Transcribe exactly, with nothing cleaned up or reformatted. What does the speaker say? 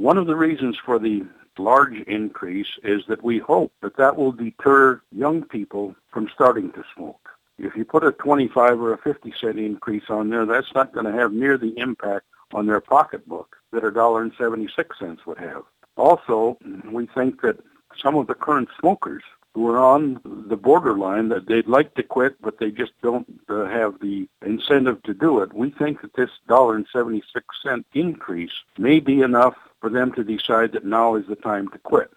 One of the reasons for the large increase is that we hope that that will deter young people from starting to smoke. If you put a twenty-five or a fifty cent increase on there, that's not going to have near the impact on their pocketbook that a one dollar and seventy-six cents would have. Also, we think that some of the current smokers who are on the borderline that they'd like to quit, but they just don't uh, have the incentive to do it, we think that this one dollar and seventy-six cent increase may be enough for them to decide that now is the time to quit.